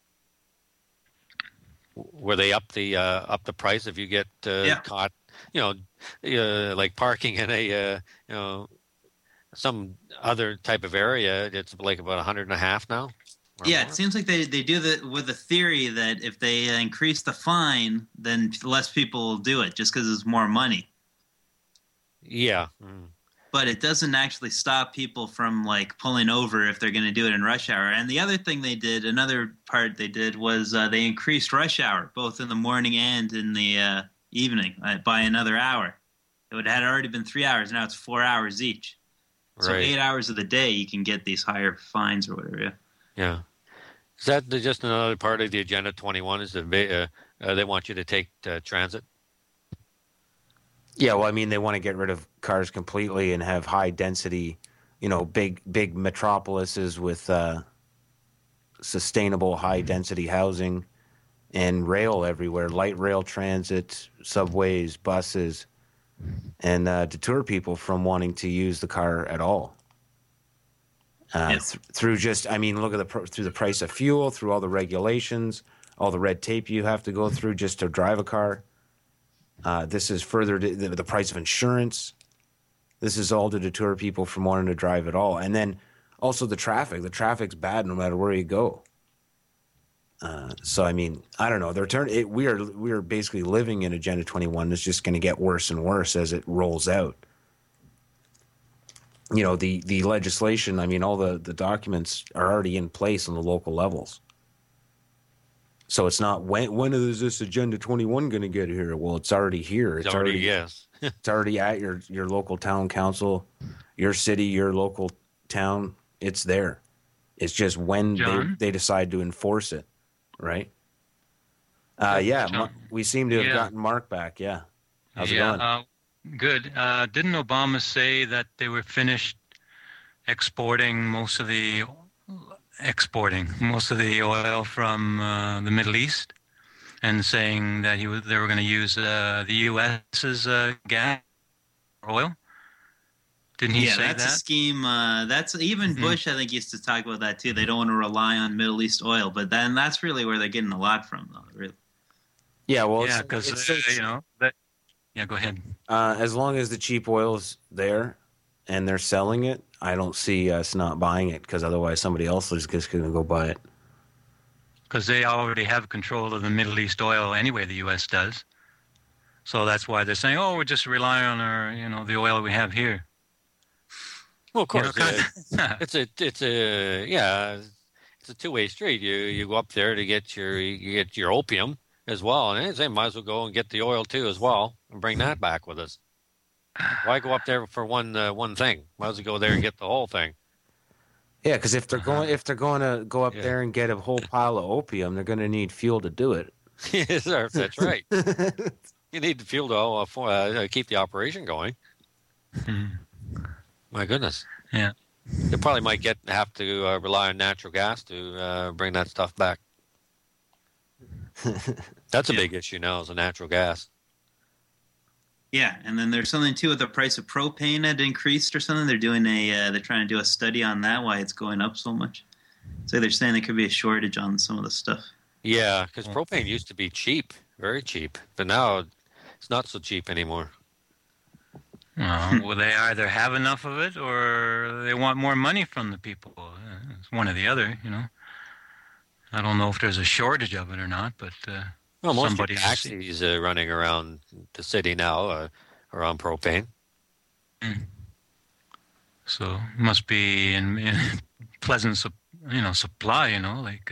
[SPEAKER 5] where they up the price if you get caught, like parking in a some other type of area. It's like about $150 now.
[SPEAKER 7] Yeah, it seems like they do that with the theory that if they increase the fine, then less people will do it just because it's more money.
[SPEAKER 5] Yeah.
[SPEAKER 7] But it doesn't actually stop people from like pulling over if they're going to do it in rush hour. And the other thing another part they did was they increased rush hour, both in the morning and in the evening by another hour. It had already been 3 hours. Now it's 4 hours each. So 8 hours of the day you can get these higher fines or whatever.
[SPEAKER 5] Yeah. Is that just another part of the Agenda 21 is that they want you to take transit?
[SPEAKER 4] Yeah, well, I mean, they want to get rid of cars completely and have high density, big metropolises with sustainable high density housing and rail everywhere, light rail transit, subways, buses, and deter people from wanting to use the car at all. Through look at through the price of fuel, through all the regulations, all the red tape you have to go through just to drive a car. This is further the price of insurance. This is all to deter people from wanting to drive at all. And then also the traffic. The traffic's bad no matter where you go. So, I mean, I don't know. We are basically living in Agenda 21. It's just going to get worse and worse as it rolls out. The legislation, I mean, all the documents are already in place on the local levels. So it's not when is this Agenda 21 going to get here? Well, it's already here.
[SPEAKER 5] It's already yes.
[SPEAKER 4] It's already at your local town council, your city, your local town. It's there. It's just when they decide to enforce it, right? We seem to have gotten Mark back. Yeah, how's it going?
[SPEAKER 8] Good. Didn't Obama say that they were finished exporting most of the oil from the Middle East, and saying that they were going to use the U.S.'s gas or oil? Didn't he say that? Yeah, that's a scheme.
[SPEAKER 7] That's even Bush, I think, used to talk about that too. They don't want to rely on Middle East oil, but then that's really where they're getting a lot from, though. Really.
[SPEAKER 4] Yeah, well,
[SPEAKER 8] because yeah, go ahead.
[SPEAKER 4] As long as the cheap oil's there and they're selling it, I don't see us not buying it, because otherwise somebody else is just going to go buy it.
[SPEAKER 8] Because they already have control of the Middle East oil anyway, the U.S. does. So that's why they're saying, we're just relying on our, the oil we have here.
[SPEAKER 5] Well, of course, it's a two-way street. You go up there to get your opium as well, and they might as well go and get the oil too as well and bring that back with us. Why go up there for one thing? Might as well go there and get the whole thing.
[SPEAKER 4] Yeah, because if they're going to go up there and get a whole pile of opium, they're going to need fuel to do it.
[SPEAKER 5] Yes, sir, that's right. You need the fuel to keep the operation going. My goodness.
[SPEAKER 8] Yeah.
[SPEAKER 5] You probably might have to rely on natural gas to bring that stuff back. That's a big issue now, is the natural gas.
[SPEAKER 7] Yeah, and then there's something too with the price of propane had increased or something. They're doing they're trying to do a study on that, why it's going up so much. So they're saying there could be a shortage on some of the stuff.
[SPEAKER 5] Yeah, because propane used to be cheap, very cheap, but now it's not so cheap anymore.
[SPEAKER 8] Well, they either have enough of it or they want more money from the people. It's one or the other, you know. I don't know if there's a shortage of it or not, but
[SPEAKER 5] well, most
[SPEAKER 8] somebody
[SPEAKER 5] taxis running around the city now are on propane.
[SPEAKER 8] So it must be in pleasant, supply, you know, like,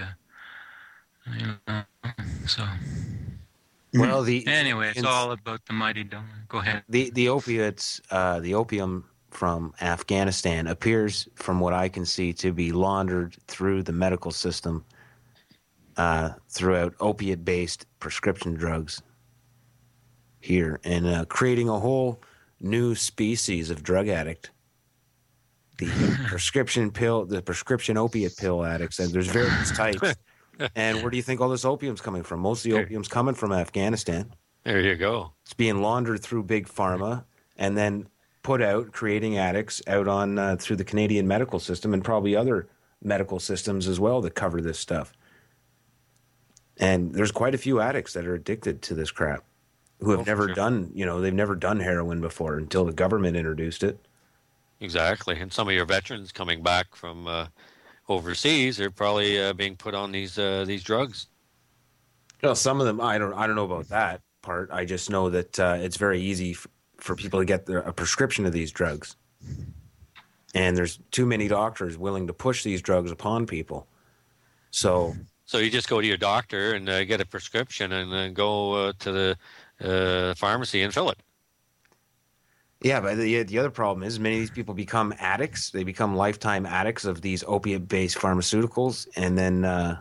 [SPEAKER 8] so.
[SPEAKER 4] Well,
[SPEAKER 8] anyway, it's all about the mighty dollar. Go ahead.
[SPEAKER 4] The opiates, the opium from Afghanistan appears, from what I can see, to be laundered through the medical system throughout opiate-based prescription drugs here, and creating a whole new species of drug addict. The prescription opiate pill addicts, and there's various types. And where do you think all this opium's coming from? Most of the opium's coming from Afghanistan.
[SPEAKER 5] There you go.
[SPEAKER 4] It's being laundered through big pharma and then put out, creating addicts out on through the Canadian medical system and probably other medical systems as well that cover this stuff. And there's quite a few addicts that are addicted to this crap who have never done, they've never done heroin before until the government introduced it.
[SPEAKER 5] Exactly. And some of your veterans coming back from overseas are probably being put on these drugs.
[SPEAKER 4] Well, some of them, I don't know about that part. I just know that it's very easy for people to get a prescription of these drugs. And there's too many doctors willing to push these drugs upon people. So
[SPEAKER 5] you just go to your doctor and get a prescription and then go to the pharmacy and fill it.
[SPEAKER 4] Yeah, but the other problem is many of these people become addicts. They become lifetime addicts of these opiate-based pharmaceuticals, and then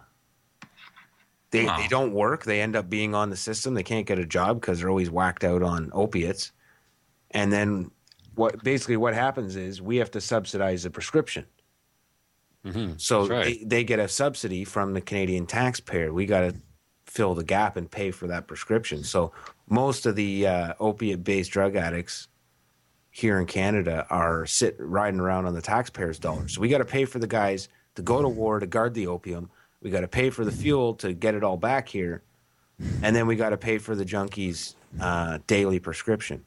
[SPEAKER 4] they don't work. They end up being on the system. They can't get a job because they're always whacked out on opiates. And then what happens is we have to subsidize the prescription.
[SPEAKER 5] Mm-hmm.
[SPEAKER 4] So
[SPEAKER 5] right.
[SPEAKER 4] they get a subsidy from the Canadian taxpayer. We got to fill the gap and pay for that prescription. So most of the opiate-based drug addicts here in Canada are riding around on the taxpayers' dollars. So we got to pay for the guys to go to war to guard the opium. We got to pay for the fuel to get it all back here. And then we got to pay for the junkies' daily prescription.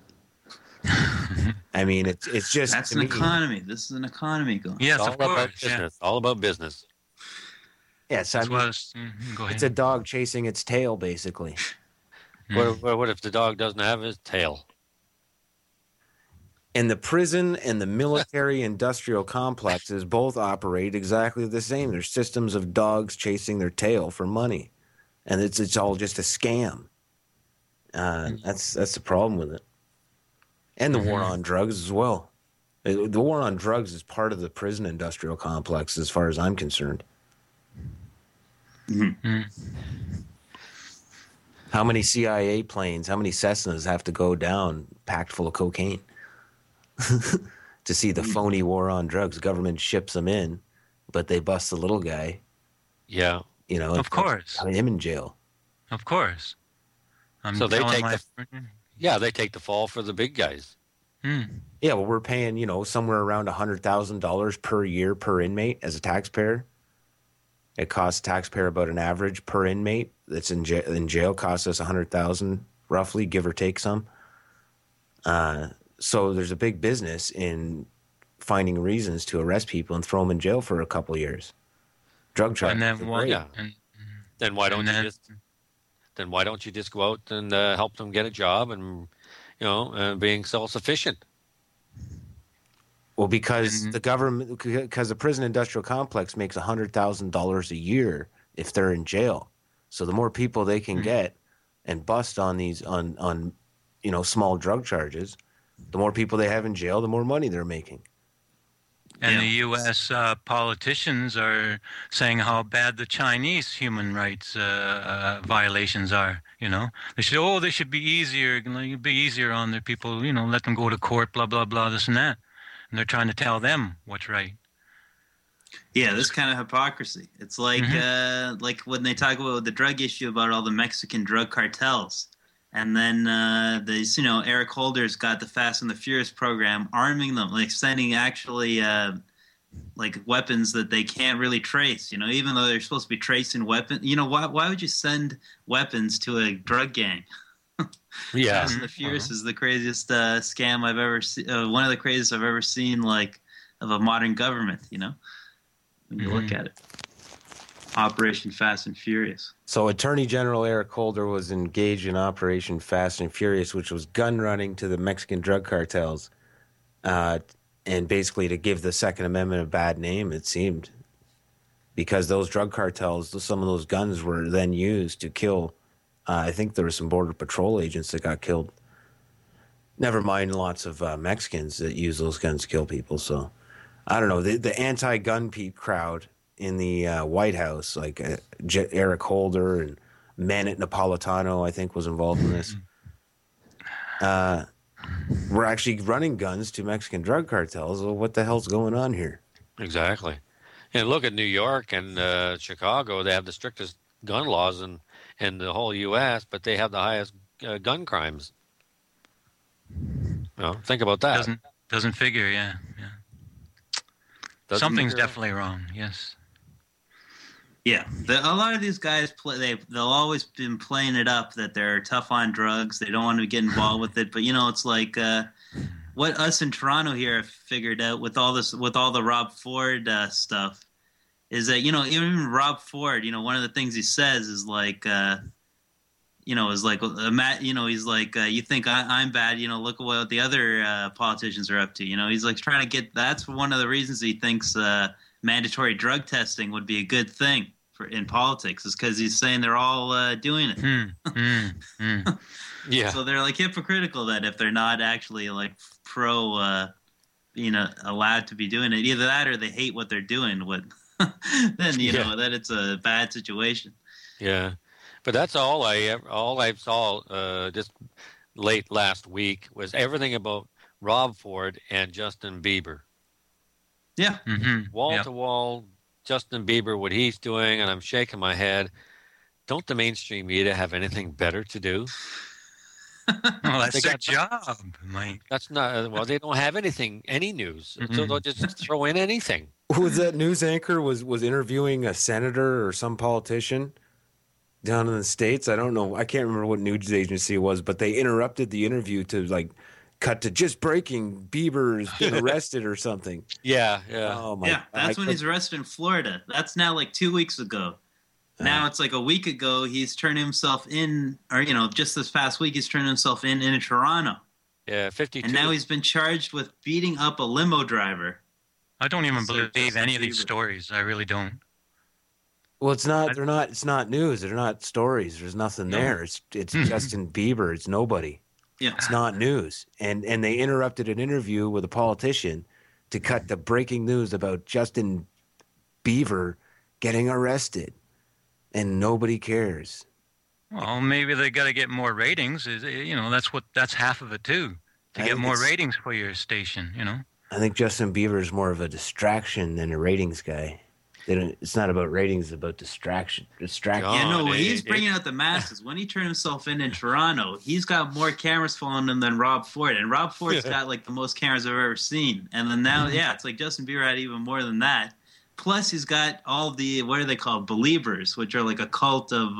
[SPEAKER 4] I mean, it's just...
[SPEAKER 7] That's an economy. This is an economy going.
[SPEAKER 8] Yes,
[SPEAKER 5] all
[SPEAKER 8] of course.
[SPEAKER 5] About business. Yeah. All about business.
[SPEAKER 4] Yes,
[SPEAKER 8] go ahead.
[SPEAKER 4] It's a dog chasing its tail, basically.
[SPEAKER 5] What if the dog doesn't have his tail?
[SPEAKER 4] And the prison and the military industrial complexes both operate exactly the same. There's systems of dogs chasing their tail for money. And it's all just a scam. That's the problem with it. And the war on drugs as well. The war on drugs is part of the prison industrial complex as far as I'm concerned.
[SPEAKER 7] Mm-hmm.
[SPEAKER 4] How many CIA planes, how many Cessnas have to go down packed full of cocaine? To see the phony war on drugs. Government ships them in, but they bust the little guy.
[SPEAKER 5] Yeah.
[SPEAKER 8] Of course.
[SPEAKER 4] Put him in jail.
[SPEAKER 8] Of course.
[SPEAKER 5] So they take the fall for the big guys.
[SPEAKER 4] Yeah, well, we're paying, somewhere around $100,000 per year per inmate as a taxpayer. It costs taxpayer about an average per inmate that's in jail costs us $100,000 roughly, give or take some. So there's a big business in finding reasons to arrest people and throw them in jail for a couple of years. Drug charges.
[SPEAKER 5] Then why don't you just go out and help them get a job and being self-sufficient?
[SPEAKER 4] Well, because the prison industrial complex makes $100,000 a year if they're in jail. So the more people they can get and bust on these on small drug charges, the more people they have in jail, the more money they're making.
[SPEAKER 8] And the U.S. Politicians are saying how bad the Chinese human rights violations are. They should be easier, on their people. Let them go to court, blah blah blah, this and that. And they're trying to tell them what's right.
[SPEAKER 7] Yeah, this kind of hypocrisy. It's like like when they talk about the drug issue about all the Mexican drug cartels. And then Eric Holder's got the Fast and the Furious program, arming them, like sending actually like weapons that they can't really trace. Even though they're supposed to be tracing weapons. Why would you send weapons to a drug gang?
[SPEAKER 5] Yeah,
[SPEAKER 7] Fast and the Furious is the craziest scam I've ever seen. One of the craziest I've ever seen, like of a modern government. When you look at it. Operation Fast and Furious.
[SPEAKER 4] So Attorney General Eric Holder was engaged in Operation Fast and Furious, which was gun running to the Mexican drug cartels, and basically to give the Second Amendment a bad name, it seemed, because those drug cartels, some of those guns were then used to kill. I think there were some Border Patrol agents that got killed. Never mind lots of Mexicans that use those guns to kill people. So I don't know. The anti-gun crowd in the White House, like Eric Holder and Manit Napolitano, I think, was involved in this. We're actually running guns to Mexican drug cartels. Well, what the hell's going on here?
[SPEAKER 5] Exactly. And look at New York and Chicago. They have the strictest gun laws in the whole U.S., but they have the highest gun crimes. Think about that.
[SPEAKER 8] Doesn't figure, yeah. Something's definitely wrong, yes.
[SPEAKER 7] Yeah, a lot of these guys they'll always been playing it up that they're tough on drugs. They don't want to get involved with it, but it's like what us in Toronto here have figured out with all the Rob Ford stuff is that even Rob Ford, one of the things he says is like is like he's like you think I'm bad, look at what the other politicians are up to. He's like trying to get. That's one of the reasons he thinks. Mandatory drug testing would be a good thing in politics is because he's saying they're all doing it.
[SPEAKER 5] Yeah.
[SPEAKER 7] So they're like hypocritical that if they're not actually like pro, allowed to be doing it, either that or they hate what they're doing. Then that it's a bad situation.
[SPEAKER 5] Yeah, but that's all I saw just late last week was everything about Rob Ford and Justin Bieber.
[SPEAKER 7] Yeah.
[SPEAKER 5] Wall to wall, Justin Bieber, what he's doing, and I'm shaking my head. Don't the mainstream media have anything better to do?
[SPEAKER 8] Well, that's their job, Mike.
[SPEAKER 5] That's not, they don't have any news. So they'll just throw in anything.
[SPEAKER 4] Who was that news anchor was interviewing a senator or some politician down in the States? I don't know. I can't remember what news agency it was, but they interrupted the interview to cut to just breaking, Bieber's been arrested or something.
[SPEAKER 5] Yeah.
[SPEAKER 4] Oh my!
[SPEAKER 7] Yeah, that's when he's arrested in Florida. That's now like 2 weeks ago. Now it's like a week ago. He's turned himself in, or just this past week, he's turned himself in Toronto.
[SPEAKER 5] Yeah, 52.
[SPEAKER 7] And now he's been charged with beating up a limo driver.
[SPEAKER 8] I don't even believe any of these stories. I really don't.
[SPEAKER 4] Well, it's not. They're not. It's not news. They're not stories. There's nothing there. It's Justin Bieber. It's nobody.
[SPEAKER 7] Yeah.
[SPEAKER 4] It's not news. And they interrupted an interview with a politician to cut the breaking news about Justin Bieber getting arrested. And nobody cares.
[SPEAKER 8] Well, maybe they got to get more ratings. That's half of it too. To get more ratings for your station,
[SPEAKER 4] I think Justin Bieber is more of a distraction than a ratings guy. It's not about ratings; it's about distraction.
[SPEAKER 7] Yeah, no, he's bringing out the masses. When he turned himself in Toronto, he's got more cameras following him than Rob Ford, and Rob Ford's got like the most cameras I've ever seen. And then now, it's like Justin Bieber had even more than that. Plus, he's got all the what are they called, believers, which are like a cult of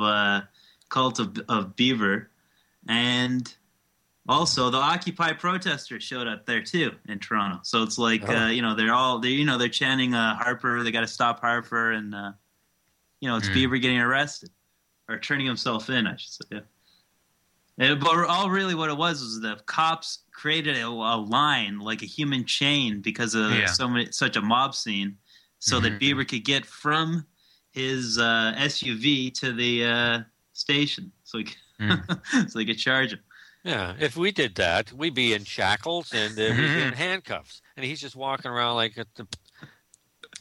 [SPEAKER 7] Bieber, and also the Occupy protesters showed up there too in Toronto. So it's like they're chanting Harper. They got to stop Harper, and it's Bieber getting arrested or turning himself in, I should say. Yeah. But all really what it was the cops created a line like a human chain because of such a mob scene. So that Bieber could get from his SUV to the station, so they could charge him.
[SPEAKER 5] Yeah, if we did that, we'd be in shackles and we'd be in handcuffs, and he's just walking around like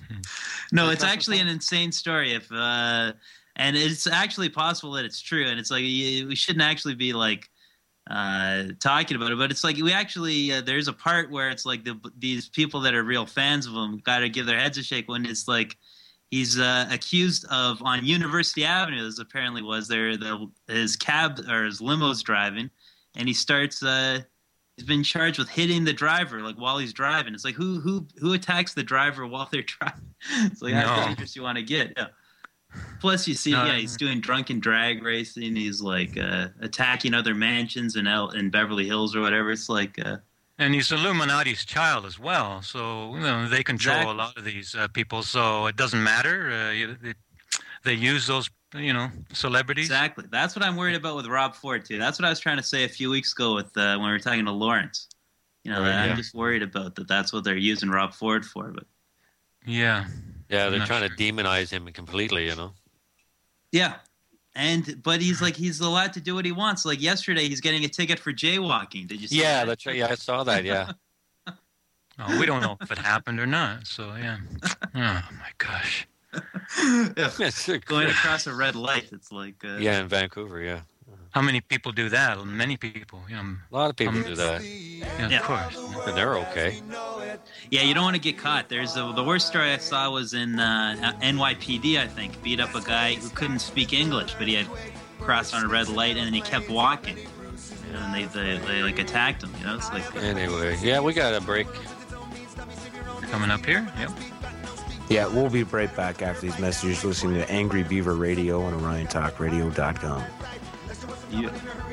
[SPEAKER 7] No, it's actually an insane story. If and it's actually possible that it's true. And it's like we shouldn't actually be like talking about it, but it's like we actually there's a part where it's like these people that are real fans of him got to give their heads a shake when it's like he's accused of on University Avenue. This apparently was there his cab or his limo's driving, and he starts. He's been charged with hitting the driver like while he's driving. It's like who attacks the driver while they're driving? It's like how dangerous you want to get. Yeah. Plus, you see, he's doing drunken drag racing. He's like attacking other mansions in Beverly Hills or whatever. It's like,
[SPEAKER 8] and he's Illuminati's child as well. So they control a lot of these people. So it doesn't matter. They use those, celebrities.
[SPEAKER 7] Exactly. That's what I'm worried about with Rob Ford too. That's what I was trying to say a few weeks ago with when we were talking to Lawrence. I'm just worried about that. That's what they're using Rob Ford for. But
[SPEAKER 8] yeah.
[SPEAKER 5] Yeah, they're trying to demonize him completely,
[SPEAKER 7] Yeah, but he's allowed to do what he wants. Like yesterday, he's getting a ticket for jaywalking. Did you see that?
[SPEAKER 5] Yeah, that's right. Yeah, I saw that, yeah.
[SPEAKER 8] We don't know if it happened or not, so yeah. Oh, my gosh.
[SPEAKER 7] Going across a red light, it's like...
[SPEAKER 5] yeah, in Vancouver, yeah.
[SPEAKER 8] How many people do that? Many people.
[SPEAKER 5] A lot of people do that.
[SPEAKER 8] Yeah, of course.
[SPEAKER 5] And they're okay.
[SPEAKER 7] Yeah, you don't want to get caught. There's the worst story I saw was in NYPD, I think. Beat up a guy who couldn't speak English, but he had crossed on a red light, and then he kept walking. And they like attacked him, It's like...
[SPEAKER 5] Anyway, yeah, we got a break.
[SPEAKER 8] Coming up here? Yep.
[SPEAKER 4] Yeah, we'll be right back after these messages, listening to Angry Beaver Radio on OrionTalkRadio.com.
[SPEAKER 7] Yeah.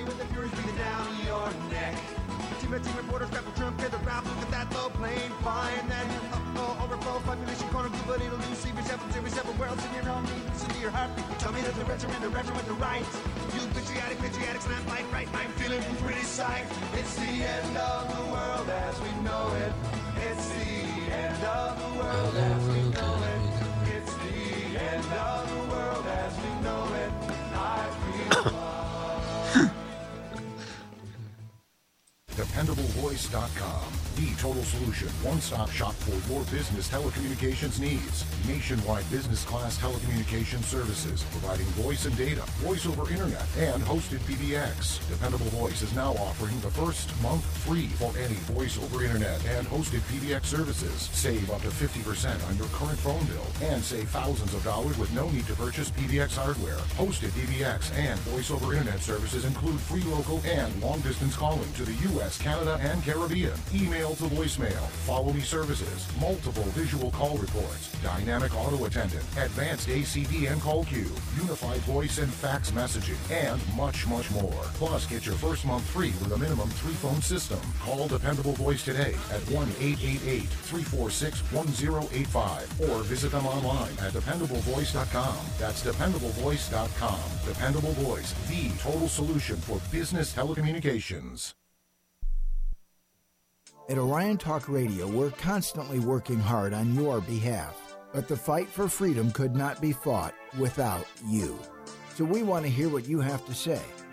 [SPEAKER 3] It's the end of the world as we know it. It's the end of the world as we know it. It's the end of the world as we know it. I feel
[SPEAKER 17] DependableVoice.com, the total solution, one-stop shop for your business telecommunications needs. Nationwide business class telecommunications services, providing voice and data, voice over internet, and hosted PBX. Dependable Voice is now offering the first month free for any voice over internet and hosted PBX services. Save up to 50% on your current phone bill and save thousands of dollars with no need to purchase PBX hardware. Hosted PBX and voice over internet services include free local and long-distance calling to the U.S., Canada, and Caribbean. Email to voicemail, follow me services, multiple visual call reports, dynamic auto attendant, advanced ACD and call queue, unified voice and fax messaging, and much, much more. Plus, get your first month free with a minimum 3-phone system. Call Dependable Voice today at 1-888-346-1085 or visit them online at dependablevoice.com. That's dependablevoice.com. Dependable Voice, the total solution for business telecommunications.
[SPEAKER 11] At Orion Talk Radio, we're constantly working hard on your behalf. But the fight for freedom could not be fought without you. So we want to hear what you have to say.